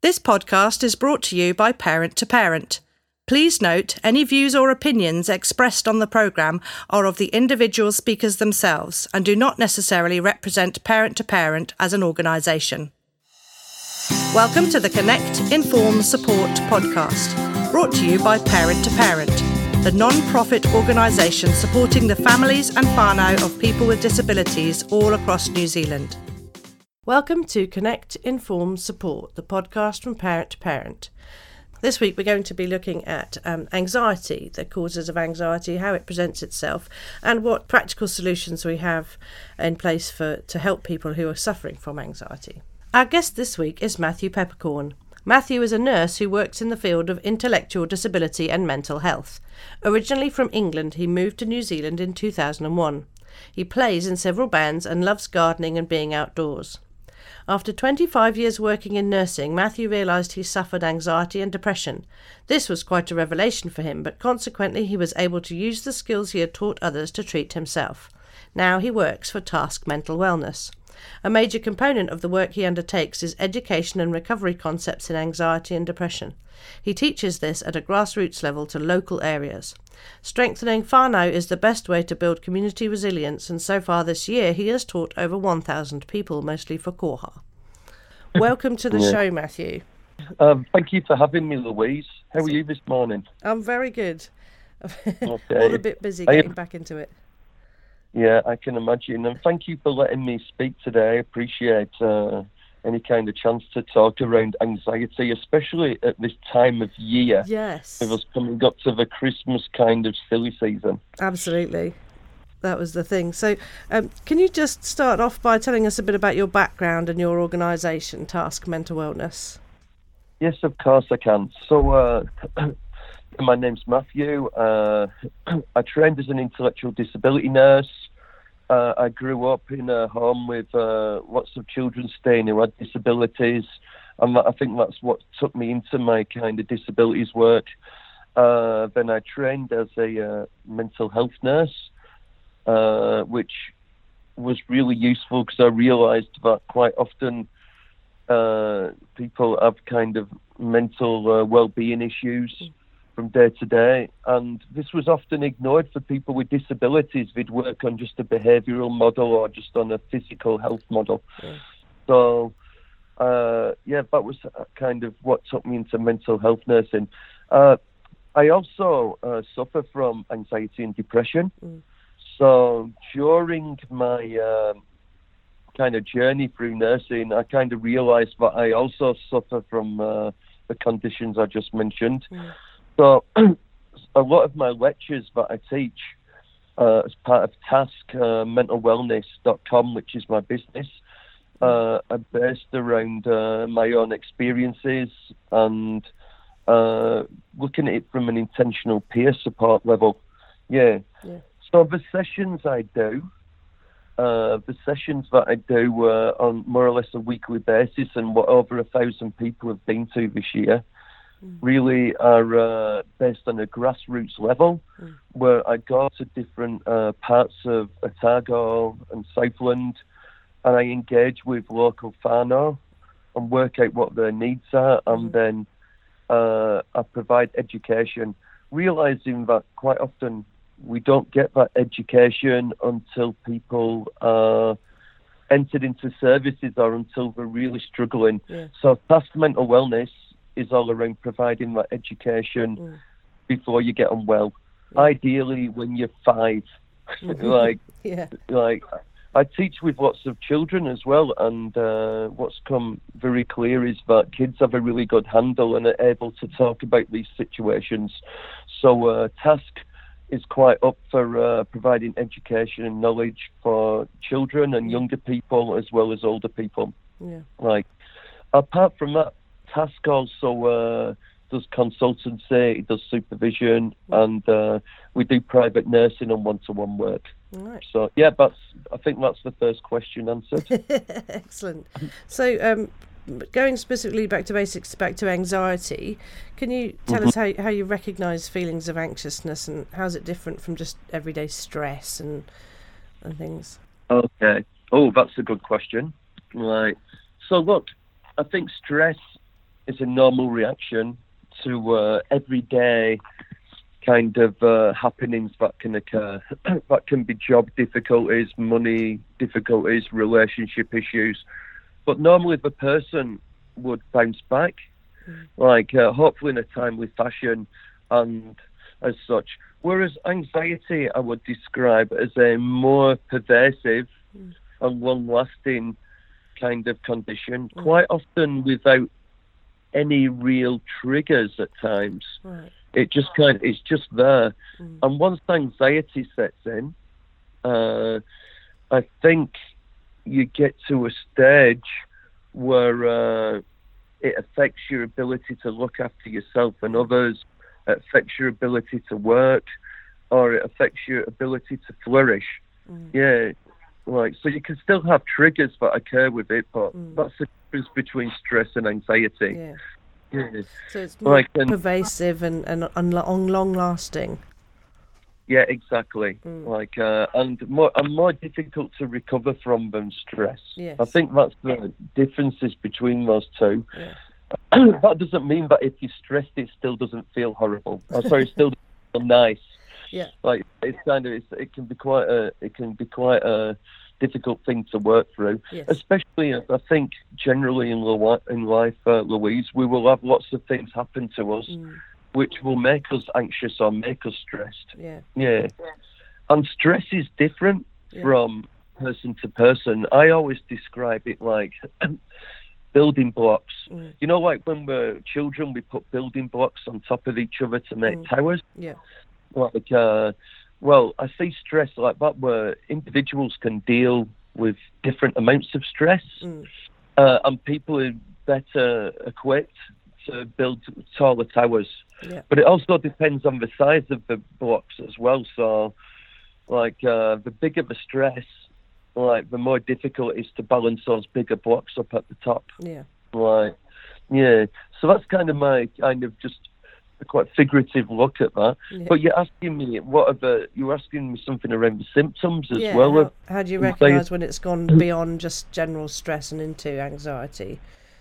This podcast is brought to you by Parent to Parent. Please note, any views or opinions expressed on the programme are of the individual speakers themselves and do not necessarily represent Parent to Parent as an organisation. Welcome to the Connect, Inform, Support podcast, brought to you by Parent to Parent, the non-profit organisation supporting the families and whānau of people with disabilities all across New Zealand. Welcome to Connect, Inform, Support, the podcast from Parent to Parent. This week we're going to be looking at anxiety, the causes of anxiety, how it presents itself, and what practical solutions we have in place to help people who are suffering from anxiety. Our guest this week is Matthew Peppercorn. Matthew is a nurse who works in the field of intellectual disability and mental health. Originally from England, he moved to New Zealand in 2001. He plays in several bands and loves gardening and being outdoors. After 25 years working in nursing, Matthew realised he suffered anxiety and depression. This was quite a revelation for him, but consequently he was able to use the skills he had taught others to treat himself. Now he works for Task Mental Wellness. A major component of the work he undertakes is education and recovery concepts in anxiety and depression. He teaches this at a grassroots level to local areas. Strengthening whānau is the best way to build community resilience, and so far this year he has taught over 1,000 people, mostly for koha. Welcome to the show, Matthew. Thank you for having me, Louise. How are you this morning? I'm very good. Okay. All a bit busy getting back into it. Yeah, I can imagine. And thank you for letting me speak today. I appreciate any kind of chance to talk around anxiety, especially at this time of year. Yes. With us coming up to the Christmas kind of silly season. Absolutely. That was the thing. So can you just start off by telling us a bit about your background and your organisation, Task Mental Wellness? Yes, of course I can. So my name's Matthew. I trained as an intellectual disability nurse. I grew up in a home with lots of children staying who had disabilities, and I think that's what took me into my kind of disabilities work. Then I trained as a mental health nurse, which was really useful because I realised that quite often people have kind of mental well-being issues from day to day, and this was often ignored for people with disabilities. They'd work on just a behavioural model or just on a physical health model. Yeah. So, that was kind of what took me into mental health nursing. I also suffer from anxiety and depression. So during my kind of journey through nursing, I kind of realised that I also suffer from the conditions I just mentioned. So a lot of my lectures that I teach as part of Task mentalwellness.com, which is my business, are based around my own experiences and looking at it from an intentional peer support level. Yeah. So the sessions that I do on more or less a weekly basis, and what over 1,000 people have been to this year, really are based on a grassroots level, where I go to different parts of Otago and Southland, and I engage with local whānau and work out what their needs are, and then I provide education, realising that quite often we don't get that education until people are entered into services or until they're really struggling. So Task Mental Wellness is all around providing that education before you get unwell. Ideally, when you're 5, like I teach with lots of children as well, and what's come very clear is that kids have a really good handle and are able to talk about these situations. So Task is quite up for providing education and knowledge for children and younger people as well as older people. Like, apart from that, Task also does consultancy, it does supervision, and we do private nursing and one-to-one work. Right. So, I think that's the first question answered. Excellent. So, going specifically back to basics, back to anxiety, can you tell us how you recognise feelings of anxiousness, and how's it different from just everyday stress and things? Okay. Oh, that's a good question. Right. So, look, I think stress is a normal reaction to everyday kind of happenings that can occur. That can be job difficulties, money difficulties, relationship issues. But normally the person would bounce back, like hopefully in a timely fashion and as such. Whereas anxiety I would describe as a more pervasive and long-lasting kind of condition, quite often without any real triggers at times. Right. It's just there. And once anxiety sets in, I think you get to a stage where it affects your ability to look after yourself and others, it affects your ability to work, or it affects your ability to flourish. Yeah, like, so you can still have triggers that occur with it, but that's the difference between stress and anxiety. Yeah. Yeah. So it's more pervasive and long-lasting. Yeah, exactly. Like, and more difficult to recover from than stress. Yes. I think that's the differences between those two. Yeah. That doesn't mean that if you're stressed, it still doesn't feel horrible. It still doesn't feel nice. Yeah. Like, it can be quite a difficult thing to work through. Yes. Especially, I think, generally in life, Louise, we will have lots of things happen to us which will make us anxious or make us stressed. Yeah. Yeah. And stress is different from person to person. I always describe it like building blocks. You know, like when we're children, we put building blocks on top of each other to make towers. Yeah. Like, well, I see stress like that where individuals can deal with different amounts of stress, and people are better equipped to build taller towers. Yeah. But it also depends on the size of the blocks as well. So, like, the bigger the stress, like, the more difficult it is to balance those bigger blocks up at the top. Yeah. Like, yeah. So that's kind of my just a quite figurative look at that. Yeah. But you're asking me you're asking me something around the symptoms as well. How do you recognise when it's gone beyond just general stress and into anxiety?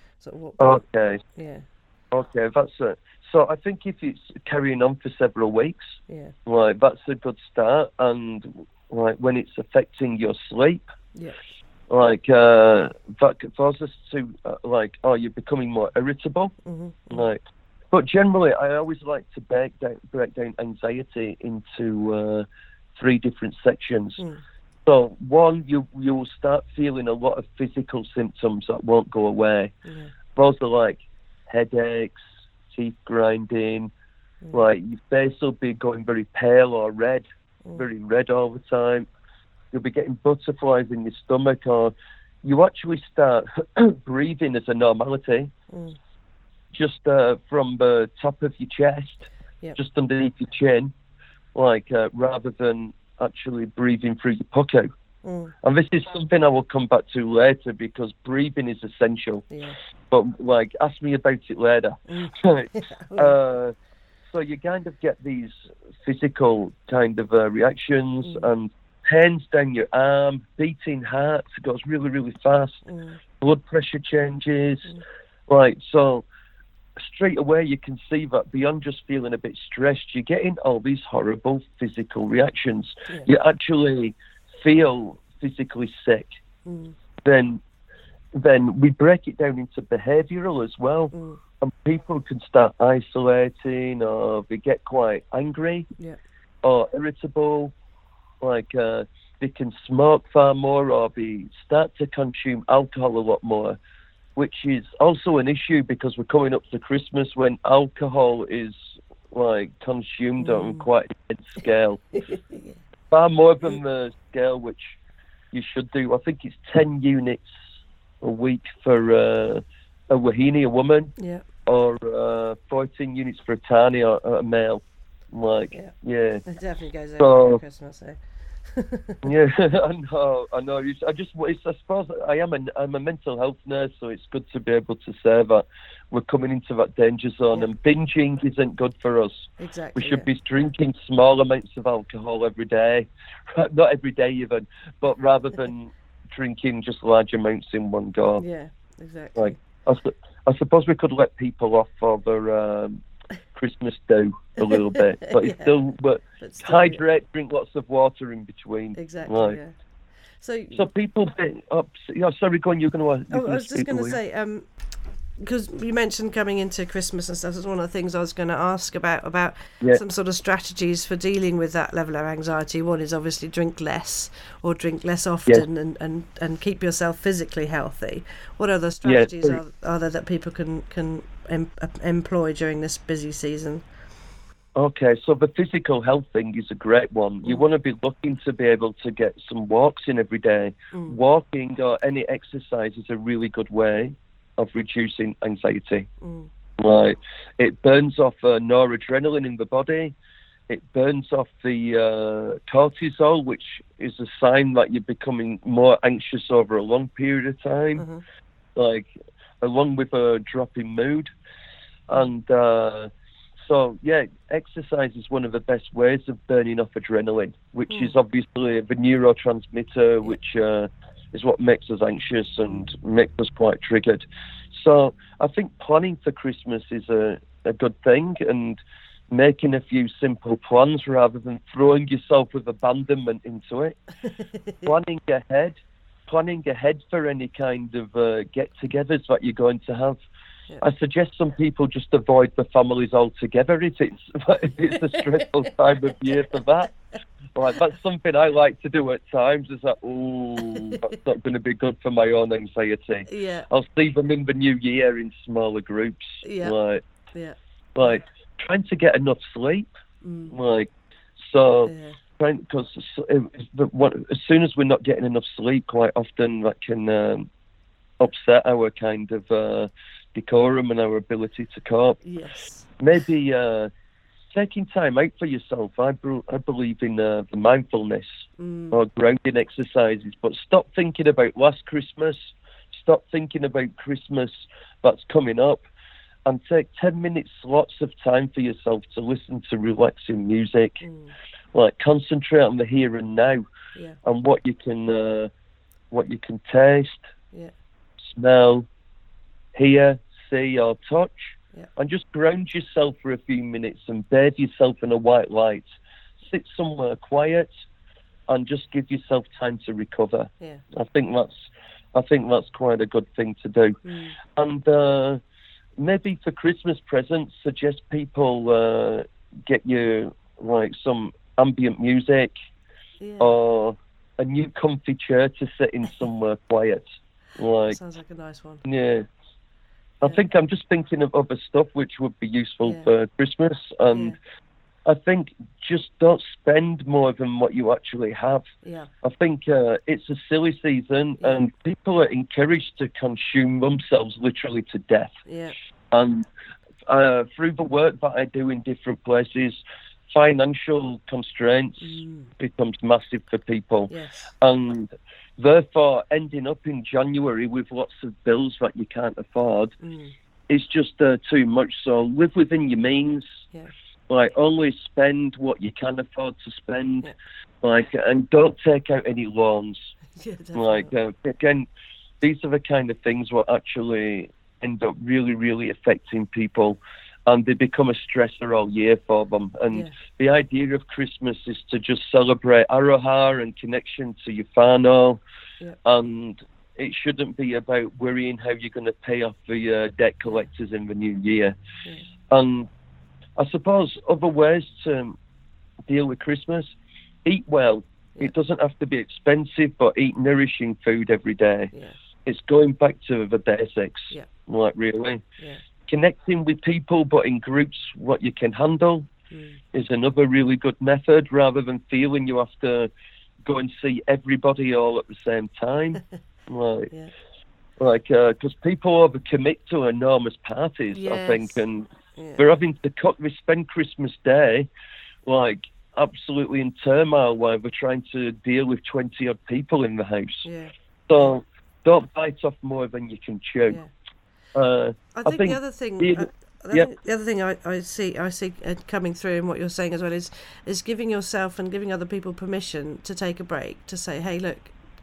Okay. Yeah. Okay, that's it. So I think if it's carrying on for several weeks, like, that's a good start. And like when it's affecting your sleep, like that could cause us to you're becoming more irritable. Like, but generally, I always like to break down anxiety into 3 different sections. So one, you will start feeling a lot of physical symptoms that won't go away. Those are like headaches, teeth grinding, like your face will be going very pale or red, very red all the time. You'll be getting butterflies in your stomach, or you actually start breathing as a normality, just from the top of your chest, just underneath your chin, like rather than actually breathing through your pucker. And this is something I will come back to later because breathing is essential. But like, ask me about it later. So you kind of get these physical kind of reactions and pains down your arm, beating heart, it goes really, really fast, blood pressure changes. Like, so straight away you can see that beyond just feeling a bit stressed, you're getting all these horrible physical reactions. You actually feel physically sick. Then we break it down into behavioural as well. And people can start isolating, or they get quite angry or irritable. Like they can smoke far more, or they start to consume alcohol a lot more, which is also an issue because we're coming up to Christmas when alcohol is like consumed on quite a big scale. Far more than the scale which you should do. I think it's 10 units a week for a wahine, a woman, or 14 units for a tani, or a male. Like, it definitely goes over at Christmas. Yeah, I know. I suppose I'm a mental health nurse, so it's good to be able to say that we're coming into that danger zone, and binging isn't good for us. Exactly. We should be drinking small amounts of alcohol every day, not every day even, but rather than drinking just large amounts in one go. Yeah, exactly. Like, I suppose we could let people off for their Christmas do a little bit, but it's but hydrate, drink lots of water in between. Exactly. Right. Yeah. So people, sorry, go on. You're going to. I was just going to say, because you mentioned coming into Christmas and stuff, that's one of the things I was going to ask about some sort of strategies for dealing with that level of anxiety. One is obviously drink less or drink less often and keep yourself physically healthy. What other strategies are there that people can employ during this busy season? Okay, so the physical health thing is a great one. You want to be looking to be able to get some walks in every day. Walking or any exercise is a really good way of reducing anxiety. Like, it burns off noradrenaline in the body. It burns off the cortisol, which is a sign that you're becoming more anxious over a long period of time, like along with a drop in mood. And so, exercise is one of the best ways of burning off adrenaline, which is obviously the neurotransmitter, which is what makes us anxious and makes us quite triggered. So I think planning for Christmas is a good thing, and making a few simple plans rather than throwing yourself with abandonment into it. Planning ahead for any kind of get-togethers that you're going to have. I suggest some people just avoid the families altogether if it's a stressful time of year for that. Like, that's something I like to do at times. Is that, that's not going to be good for my own anxiety. Yeah. I'll see them in the new year in smaller groups. Yeah. Like trying to get enough sleep. Because as soon as we're not getting enough sleep, quite often that can upset our kind of decorum and our ability to cope. Yes. Maybe taking time out for yourself. I believe in the mindfulness or grounding exercises, but stop thinking about last Christmas. Stop thinking about Christmas that's coming up, and take 10 minute slots of time for yourself to listen to relaxing music. Like, concentrate on the here and now, and what you can taste, smell, hear, see or touch, and just ground yourself for a few minutes and bathe yourself in a white light. Sit somewhere quiet and just give yourself time to recover. I think that's quite a good thing to do. And maybe for Christmas presents, suggest people get you like some ambient music or a new comfy chair to sit in somewhere quiet. Like, sounds like a nice one. I think I'm just thinking of other stuff which would be useful for Christmas, and I think just don't spend more than what you actually have. I think it's a silly season, and people are encouraged to consume themselves literally to death. And through the work that I do in different places, financial constraints becomes massive for people. And therefore, ending up in January with lots of bills that you can't afford is just too much. So live within your means. Like, only spend what you can afford to spend. Like, and don't take out any loans. Like, again, these are the kind of things what actually end up really, really affecting people, and they become a stressor all year for them. And the idea of Christmas is to just celebrate Aroha and connection to your whānau, and it shouldn't be about worrying how you're going to pay off the debt collectors in the new year. And I suppose other ways to deal with Christmas: eat well. It doesn't have to be expensive, but eat nourishing food every day. It's going back to the basics, like, really. Connecting with people, but in groups, what you can handle is another really good method, rather than feeling you have to go and see everybody all at the same time. Because people overcommit to enormous parties, I think, and they're having to spend Christmas Day, like, absolutely in turmoil while they're trying to deal with 20-odd people in the house. So don't bite off more than you can chew. I think the other thing, the other thing I see coming through in what you're saying as well is giving yourself and giving other people permission to take a break, to say, hey, look,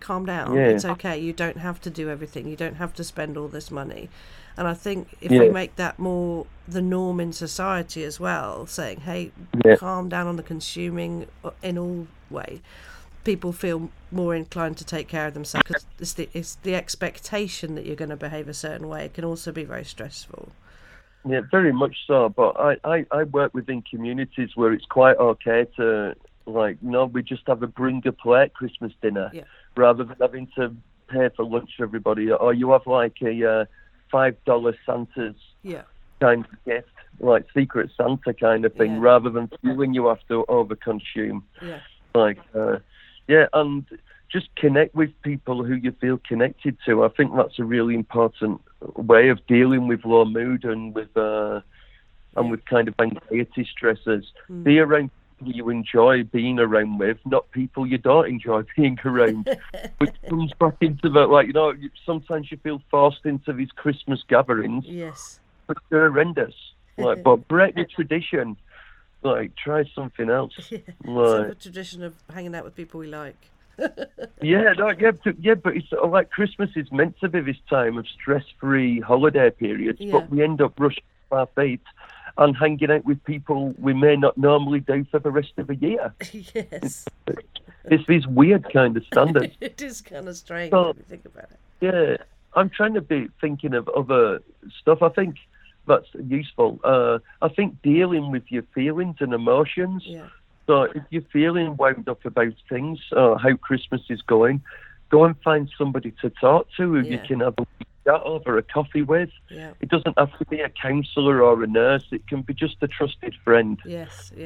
calm down. Yeah. It's okay. You don't have to do everything. You don't have to spend all this money. And I think if we make that more the norm in society as well, saying, hey, calm down on the consuming in all way, people feel more inclined to take care of themselves, because it's the expectation that you're going to behave a certain way. It can also be very stressful. Yeah, very much so. But I work within communities where it's quite okay to, like, we just have a bring a plate Christmas dinner rather than having to pay for lunch for everybody. Or you have like a $5 Santa's kind of gift, like Secret Santa kind of thing, rather than feeling you have to overconsume. Yeah. Like, and just connect with people who you feel connected to. I think that's a really important way of dealing with low mood and with kind of anxiety stresses. Be around people you enjoy being around with, not people you don't enjoy being around. Which comes back into that, like, sometimes you feel forced into these Christmas gatherings. Yes. But they're horrendous. Like, but break the tradition. Like, try something else. Like, the tradition of hanging out with people we like. But it's like Christmas is meant to be this time of stress-free holiday periods, but we end up rushing our feet and hanging out with people we may not normally do for the rest of the year. Yes. It's these weird kind of standards. It is kind of strange when you think about it. Yeah, I'm trying to be thinking of other stuff. I think that's useful. I think dealing with your feelings and emotions. Yeah. So if you're feeling wound up about things, how Christmas is going, go and find somebody to talk to who you can have a chat over a coffee with. Yeah. It doesn't have to be a counsellor or a nurse. It can be just a trusted friend. Yes. Yeah.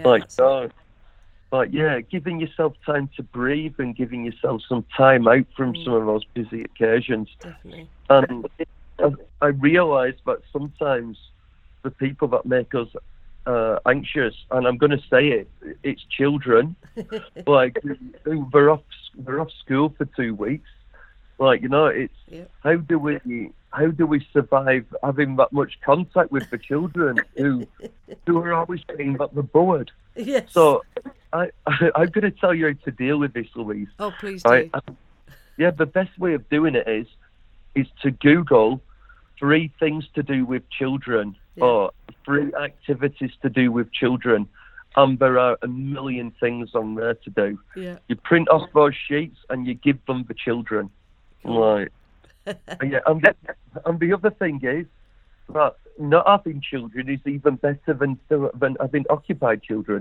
Giving yourself time to breathe and giving yourself some time out from some of those busy occasions. Definitely. And I realise that sometimes the people that make us anxious, and I'm going to say it's children, like they're off school for 2 weeks. Like, it's how do we survive having that much contact with the children who are always saying that they're bored? Yes. So I'm going to tell you how to deal with this, Louise. Oh, please do. The best way of doing it is to Google 3 things to do with children or 3 activities to do with children, and there are a million things on there to do. Yeah. You print off those sheets and you give them the children. Right. And the other thing is that not having children is even better than having occupied children.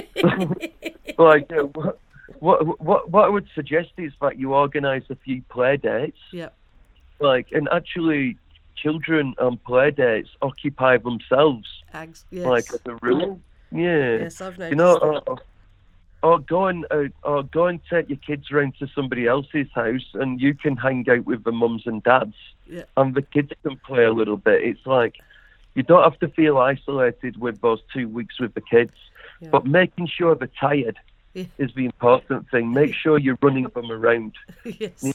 Like, what I would suggest is that you organise a few play dates. Yeah. Like, and actually, children on play dates occupy themselves. Yes. Like as a rule. Yeah. Yes, I've noticed. Or go and take your kids around to somebody else's house, and you can hang out with the mums and dads, and the kids can play a little bit. It's like you don't have to feel isolated with those 2 weeks with the kids, but making sure they're tired is the important thing. Make sure you're running them around. Yes.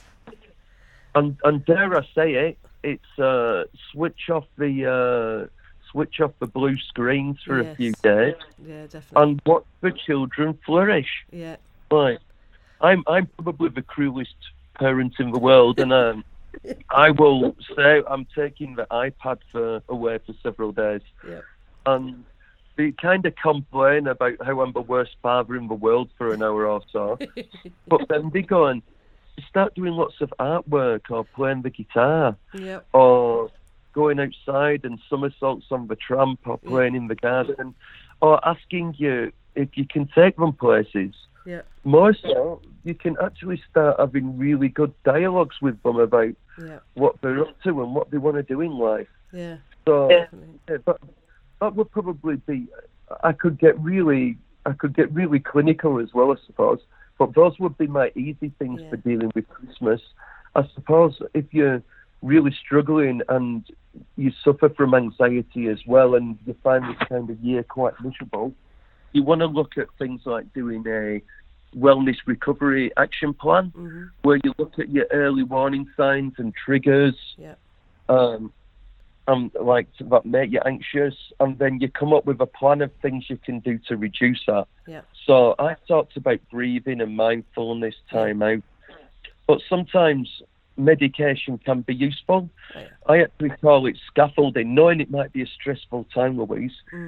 And dare I say it, it's switch off the blue screens for a few days. Yeah, definitely. And watch the children flourish. Yeah. Like, I'm probably the cruelest parent in the world, and I will say I'm taking the iPad away for several days. Yeah. And they kind of complain about how I'm the worst father in the world for an hour or so. But then they go and start doing lots of artwork or playing the guitar. Yep. Or going outside and somersaults on the tramp or playing in the garden, or asking you if you can take them places. Yeah. More so, you can actually start having really good dialogues with them about what they're up to and what they want to do in life. Yeah. So that would probably be. I could get really clinical as well, I suppose. But those would be my easy things for dealing with Christmas. I suppose if you're really struggling and you suffer from anxiety as well, and you find this kind of year quite miserable, you want to look at things like doing a wellness recovery action plan, where you look at your early warning signs and triggers, and like that make you anxious, and then you come up with a plan of things you can do to reduce that. Yeah. So I talked about breathing and mindfulness, time out. But sometimes medication can be useful. Oh, yeah. I actually call it scaffolding. Knowing it might be a stressful time, Louise,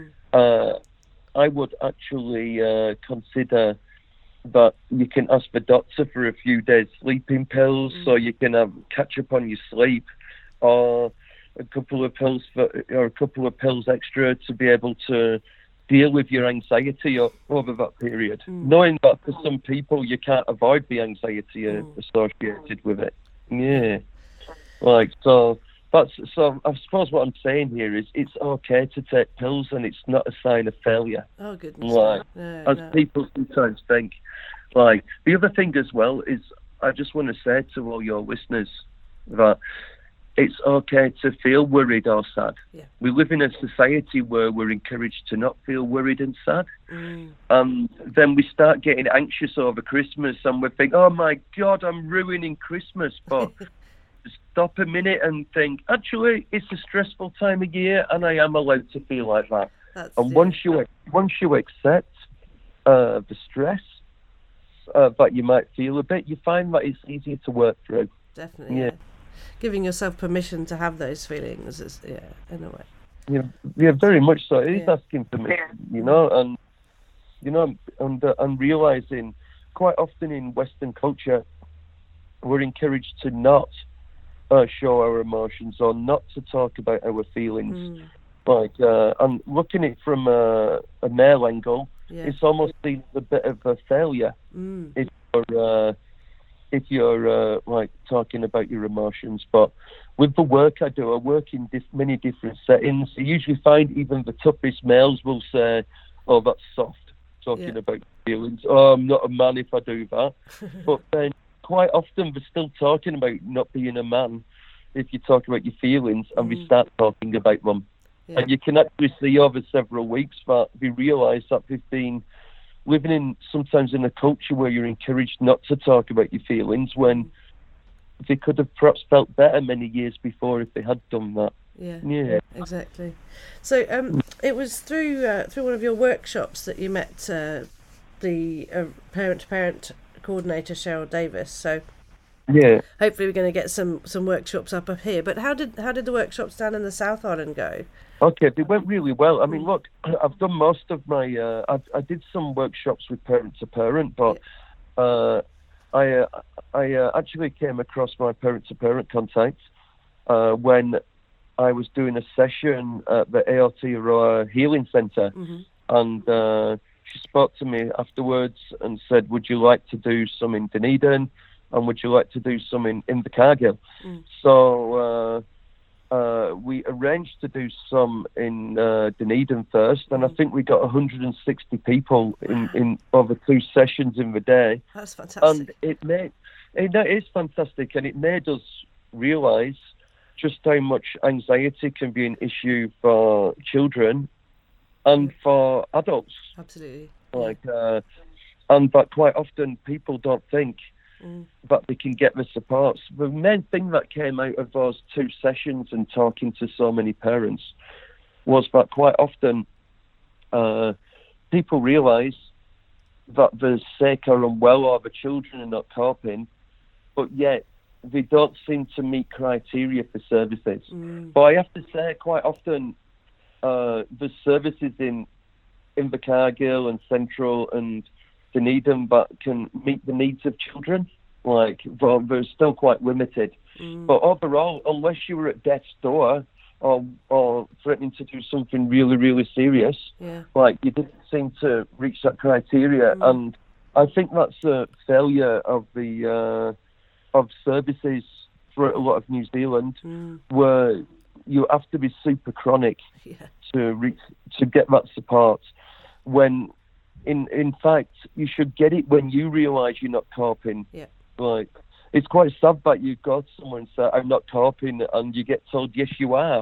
I would actually consider that you can ask the doctor for a few days sleeping pills so you can catch up on your sleep, or a couple of pills extra to be able to deal with your anxiety over that period. Knowing that for some people you can't avoid the anxiety associated with it. Yeah. Like, so I suppose what I'm saying here is it's okay to take pills and it's not a sign of failure. Oh, goodness. Like, as people sometimes think. Like, the other thing as well is I just want to say to all your listeners that it's okay to feel worried or sad. Yeah. We live in a society where we're encouraged to not feel worried and sad. And then we start getting anxious over Christmas and we think, oh my God, I'm ruining Christmas. But stop a minute and think, actually, it's a stressful time of year and I am allowed to feel like that. Once you accept the stress that you might feel a bit, you find that it's easier to work through. Definitely, yeah. Giving yourself permission to have those feelings is, in a way. Yeah, very much so. It is asking permission, and realizing quite often in Western culture, we're encouraged to not show our emotions or not to talk about our feelings. And looking at it from a male angle, it's almost seen as a bit of a failure if you're like talking about your emotions. But with the work I do, I work in many different settings. You usually find even the toughest males will say, "Oh, that's soft," talking about feelings. "Oh, I'm not a man if I do that." But then quite often they're still talking about not being a man if you talk about your feelings and we start talking about them. Yeah. And you can actually see over several weeks that we realise that they've been living sometimes in a culture where you're encouraged not to talk about your feelings when they could have perhaps felt better many years before if they had done that. Yeah, exactly. So it was through one of your workshops that you met the parent-to-parent coordinator, Cheryl Davis. So hopefully we're going to get some workshops up here. But how did the workshops down in the South Island go? Okay, they went really well. I mean, look, I've done most of my... I did some workshops with parent-to-parent, but I actually came across my parent-to-parent contact when I was doing a session at the Aotearoa Healing Centre, and she spoke to me afterwards and said, would you like to do some in Dunedin, and would you like to do some in Invercargill? So... we arranged to do some in Dunedin first, and I think we got 160 people in over 2 sessions in the day. That's fantastic. And it is fantastic, and it made us realise just how much anxiety can be an issue for children and for adults. Absolutely. And that quite often people don't think that they can get the support. The main thing that came out of those 2 sessions and talking to so many parents was that quite often people realise that they're sick or unwell or the children are not coping, but yet they don't seem to meet criteria for services. But I have to say, quite often the services in Invercargill and Central and Dunedin that can meet the needs of children, they're still quite limited. But overall, unless you were at death's door or threatening to do something really, really serious, you didn't seem to reach that criteria. And I think that's a failure of the of services for a lot of New Zealand, where you have to be super chronic to get that support. When in fact, you should get it when you realise you're not coping. It's quite sad that you go to someone and say, I'm not coping, and you get told, yes, you are.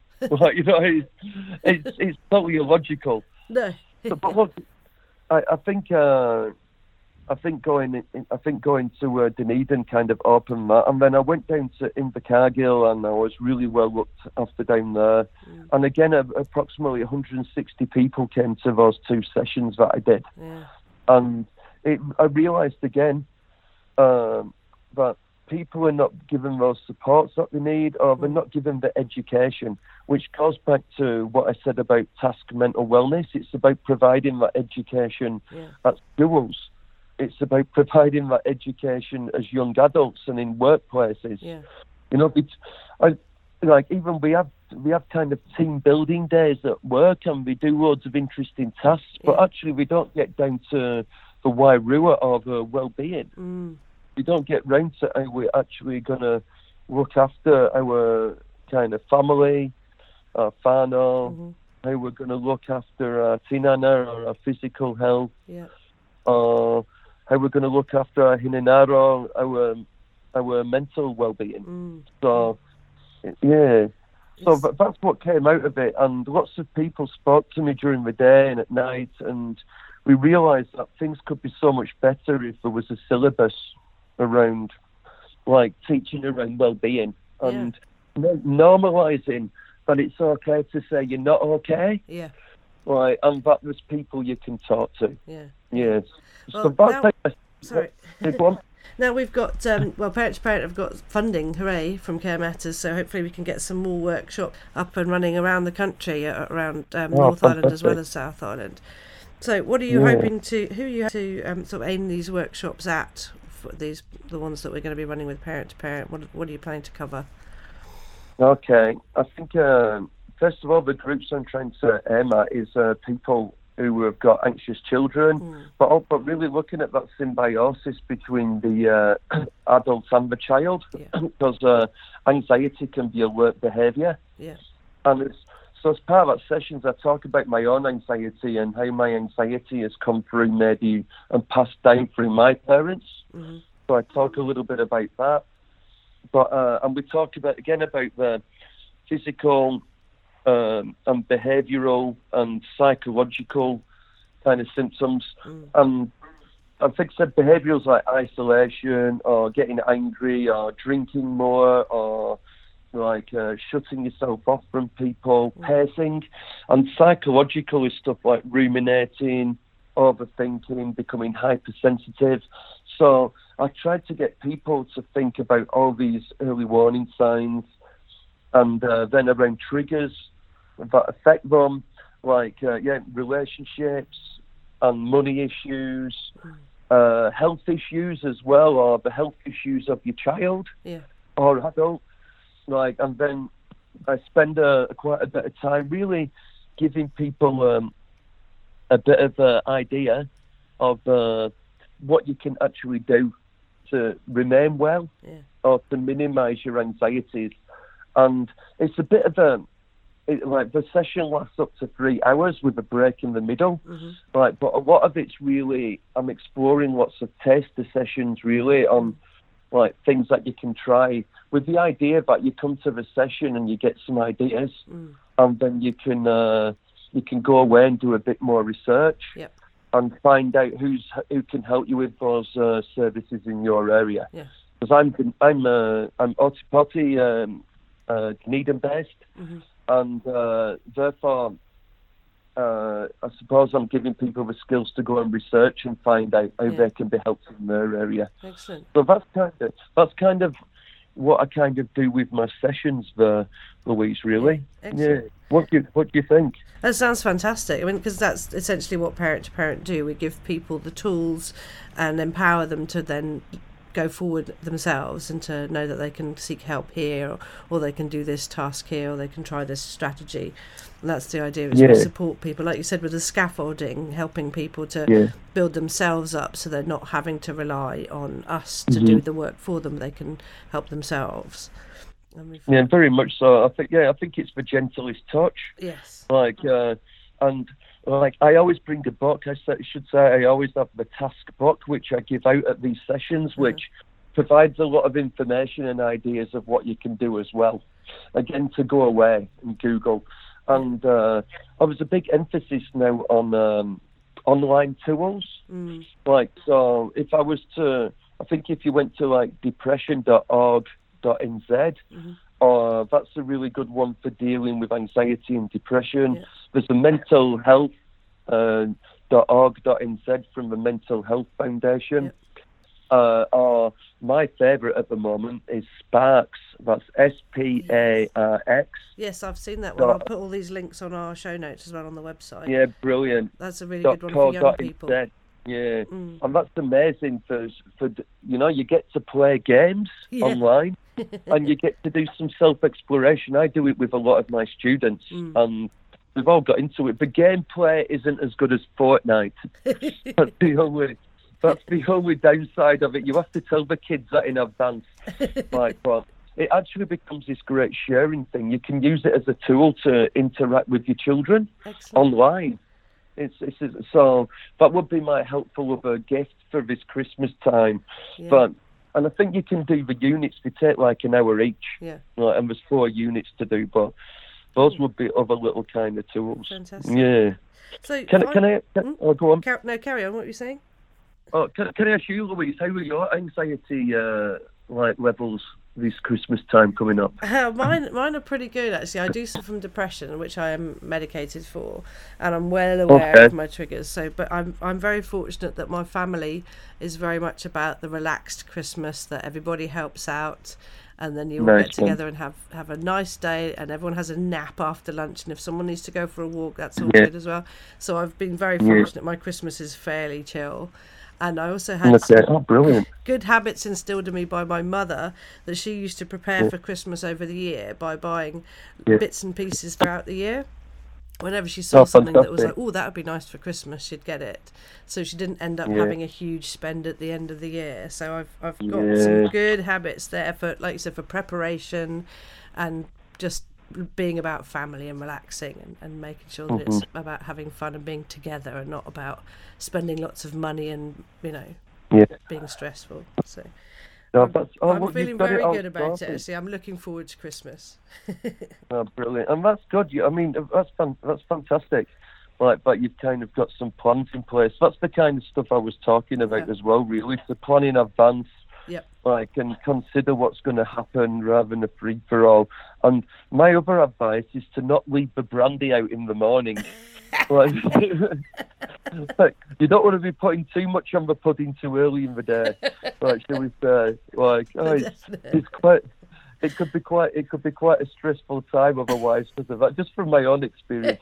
It's totally illogical. No. But look, I think going to Dunedin kind of opened that, and then I went down to Invercargill, and I was really well looked after down there. And again, approximately 160 people came to those 2 sessions that I did, and I realised again that people are not given those supports that they need, or they're not given the education, which goes back to what I said about task mental wellness. It's about providing that education at schools. It's about providing that education as young adults and in workplaces. Yeah. You know, even we have kind of team building days at work, and we do loads of interesting tasks, but actually we don't get down to the Wairua or the well-being. We don't get round to how we're actually going to look after our kind of family, our whānau, how we're going to look after our tinana or our physical health, or how we're going to look after our hinenaro, our mental well-being. So, yeah. So that's what came out of it, and lots of people spoke to me during the day and at night, and we realised that things could be so much better if there was a syllabus around, like, teaching around well-being and normalising that it's okay to say you're not okay. Yeah. Right, and that there's people you can talk to. Yeah. Yes. Well, sorry. Now we've got, Parent to Parent have got funding, hooray, from Care Matters, so hopefully we can get some more workshops up and running around the country, around North Island as well as South Island. So what are you hoping to, who are you to sort of aim these workshops at, for the ones that we're going to be running with Parent to Parent? What are you planning to cover? Okay, I think, first of all, the groups I'm trying to aim at is people who have got anxious children, but really looking at that symbiosis between the adult and the child, because anxiety can be alert behaviour. Yeah. And so as part of that sessions, I talk about my own anxiety and how my anxiety has come through maybe and passed down through my parents. So I talk a little bit about that. But and we talk about the physical and behavioural and psychological kind of symptoms. I think behavioural like isolation or getting angry or drinking more or like shutting yourself off from people, pacing, and psychological is stuff like ruminating, overthinking, becoming hypersensitive. So I tried to get people to think about all these early warning signs, and then around triggers that affect them, like relationships and money issues, health issues as well, or the health issues of your child or adult. Like, and then I spend quite a bit of time really giving people a bit of an idea of what you can actually do to remain well or to minimise your anxieties. And it's a bit of the session lasts up to 3 hours with a break in the middle. But a lot of it's really, I'm exploring lots of taster sessions really on like things that you can try, with the idea that you come to the session and you get some ideas, and then you can go away and do a bit more research and find out who can help you with those services in your area. Because I'm Oti Poti Dunedin based, and therefore I suppose I'm giving people the skills to go and research and find out how they can be helped in their area. Excellent. So that's kind of what I kind of do with my sessions there, Louise, really. Yeah. What do you think? That sounds fantastic. I mean, because that's essentially what Parent to Parent do. We give people the tools and empower them to then go forward themselves and to know that they can seek help here, or they can do this task here, or they can try this strategy. And that's the idea, is to support people, like you said, with the scaffolding, helping people to build themselves up so they're not having to rely on us to do the work for them. They can help themselves. Yeah, very much so. I think it's the gentlest touch. Yes. And I always bring a book. I should say I always have the task book, which I give out at these sessions, which provides a lot of information and ideas of what you can do as well. Again, to go away and Google. And there's a big emphasis now on online tools. So if I was to, I think if you went to like depression.org.nz, that's a really good one for dealing with anxiety and depression. There's a mental health .org.nz from the Mental Health Foundation. Or my favourite at the moment is Sparks. That's SPARX. Yes, I've seen that one. I'll put all these links on our show notes as well on the website. Yeah, brilliant. That's a really good one for young people. Yeah, and that's amazing for you get to play games online, and you get to do some self-exploration. I do it with a lot of my students, and we've all got into it. But gameplay isn't as good as Fortnite. That's the only downside of it. You have to tell the kids that in advance. But it actually becomes this great sharing thing. You can use it as a tool to interact with your children online. So that would be my helpful of a gift for this Christmas time. Yeah. And I think you can do the units. They take like an hour each. Yeah. And there's 4 units to do, but those would be other little kind of tools. Fantastic. Yeah. So can I go on? No, carry on. What were you saying? Oh, can I ask you, Louise, how are your anxiety levels this Christmas time coming up? Mine are pretty good, actually. I do suffer from depression, which I am medicated for, and I'm well aware of my triggers. But I'm very fortunate that my family is very much about the relaxed Christmas, that everybody helps out, and then you all get together and have a nice day, and everyone has a nap after lunch, and if someone needs to go for a walk, that's all good as well. So I've been very fortunate. My Christmas is fairly chill. And I also had brilliant. good habits instilled in me by my mother, that she used to prepare for Christmas over the year by buying bits and pieces throughout the year. Whenever she saw something that was like, oh, that would be nice for Christmas, she'd get it. So she didn't end up having a huge spend at the end of the year. So I've got some good habits there for, like you said, for preparation and just being about family and relaxing and making sure that it's about having fun and being together and not about spending lots of money and being stressful. So I'm feeling very good about it, actually. I'm looking forward to Christmas. Brilliant. And that's good. I mean, that's fantastic. But you've kind of got some plans in place. That's the kind of stuff I was talking about as well, really. So plan in advance. Yep. And consider what's going to happen rather than a free-for-all. And my other advice is to not leave the brandy out in the morning. You don't want to be putting too much on the pudding too early in the day. Shall we say? It could be quite a stressful time otherwise because of that. Just from my own experience,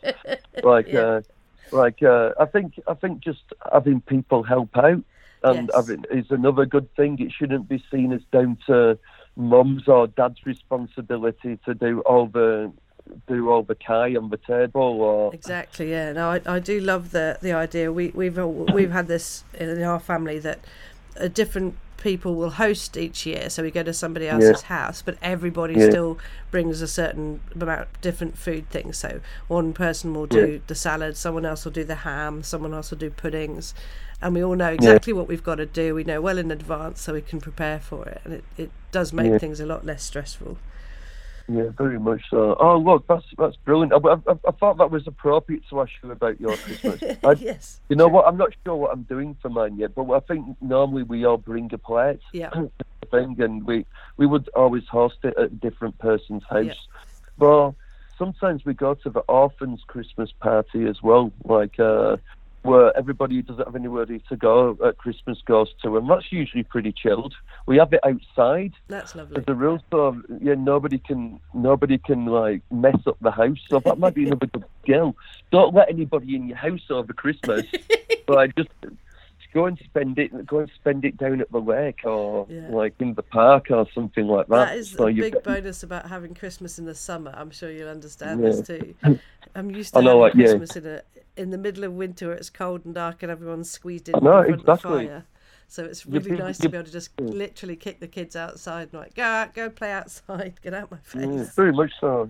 I think just having people help out. And is another good thing. It shouldn't be seen as down to mum's or dad's responsibility to do all the pie on the table. Or exactly, yeah. No, I do love the idea. We've had this in our family that different people will host each year. So we go to somebody else's house, but everybody still brings a certain amount of different food things. So one person will do the salad, someone else will do the ham, someone else will do puddings. And we all know exactly what we've got to do. We know well in advance, so we can prepare for it. And it does make things a lot less stressful. Yeah, very much so. Oh, look, that's brilliant. I thought that was appropriate to ask you about your Christmas. Yes. You know what? I'm not sure what I'm doing for mine yet, but I think normally we all bring a plate. Yeah. And we would always host it at a different person's house. Yeah. But sometimes we go to the orphans' Christmas party as well, where everybody who doesn't have anywhere to go at Christmas goes to, and that's usually pretty chilled. We have it outside. That's lovely. The rules are, nobody can mess up the house. So that might be another good skill. Don't let anybody in your house over Christmas. But just go and spend it down at the lake or in the park or something like that. That is a big bonus about having Christmas in the summer. I'm sure you'll understand this too. I'm used to having Christmas in the middle of winter where it's cold and dark and everyone's squeezed in front of the fire. So it's really nice to be able to just literally kick the kids outside and go out, go play outside, get out my face. Yeah, very much so.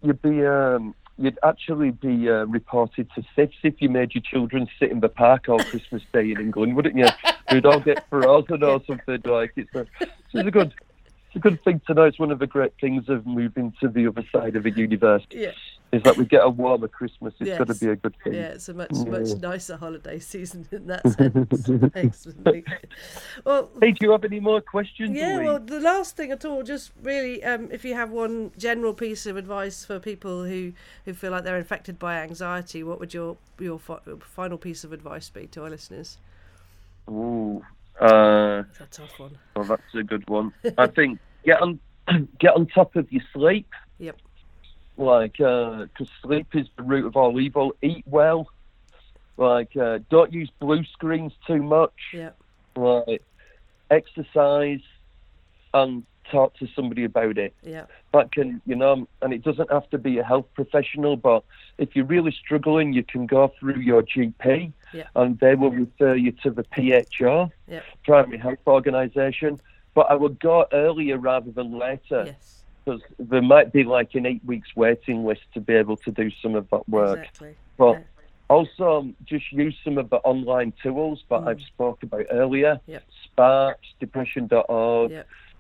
You'd actually be reported to SIFS if you made your children sit in the park all Christmas Day in England, wouldn't you? You'd all get frozen or something like it. It's a good thing to know. It's one of the great things of moving to the other side of the universe. Yeah. Is that we get a warmer Christmas. It's got to be a good thing. Yeah, it's a much nicer holiday season in that sense. Excellent. Well, hey, do you have any more questions? Yeah, well, the last thing at all, just really, if you have one general piece of advice for people who feel like they're infected by anxiety, what would your final piece of advice be to our listeners? Ooh, That's a tough one. Well, that's a good one. I think get on top of your sleep. Yep. Like, because sleep is the root of all evil. Eat well. Like, don't use blue screens too much. Yep. Like, exercise and talk to somebody about it. Yeah. That can, and it doesn't have to be a health professional, but if you're really struggling, you can go through your GP, and they will refer you to the PHO, Primary Health Organisation. But I would go earlier rather than later. Yes. Because there might be like an 8 weeks waiting list to be able to do some of that work. Exactly. But also just use some of the online tools that I've spoke about earlier. Sparks, depression.org,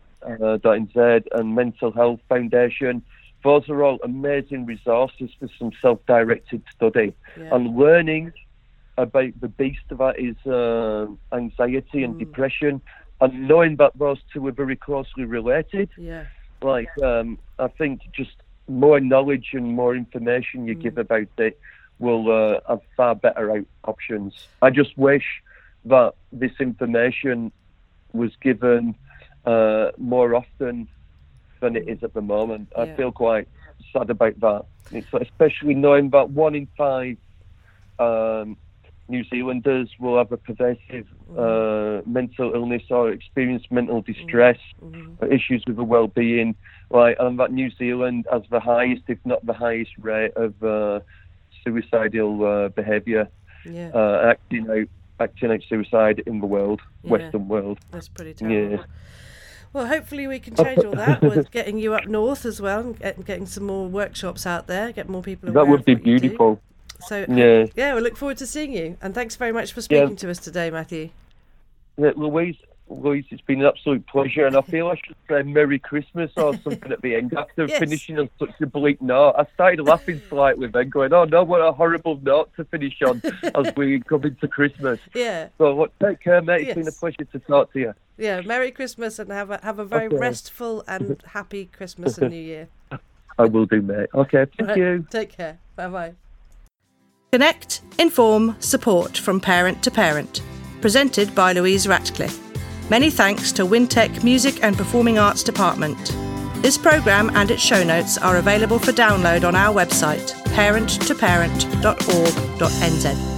.nz, and Mental Health Foundation. Those are all amazing resources for some self-directed study. And learning about the beast that is anxiety and depression, and knowing that those two are very closely related. Like, I think just more knowledge and more information you give about it will have far better options. I just wish that this information was given more often than it is at the moment. I feel quite sad about that. It's especially knowing that 1 in 5 New Zealanders will have a pervasive mental illness or experience mental distress, or issues with the well-being. And that New Zealand has the highest, if not the highest, rate of suicidal behaviour, acting out suicide in the world, Western world. That's pretty terrible. Well, hopefully we can change all that with getting you up north as well, and getting some more workshops out there, get more people aware. That would be beautiful. So, we look forward to seeing you. And thanks very much for speaking to us today, Matthew. Louise, it's been an absolute pleasure. And I feel I should say Merry Christmas or something at the end after finishing on such a bleak note. I started laughing slightly then, going, oh no, what a horrible note to finish on as we come into Christmas. So take care, mate. It's been a pleasure to talk to you. Merry Christmas, and have a very restful and happy Christmas and New Year. I will do, mate. Okay, thank you. Take care. Bye-bye. Connect, inform, support from parent to parent. Presented by Louise Ratcliffe. Many thanks to Wintec Music and Performing Arts Department. This programme and its show notes are available for download on our website, parenttoparent.org.nz.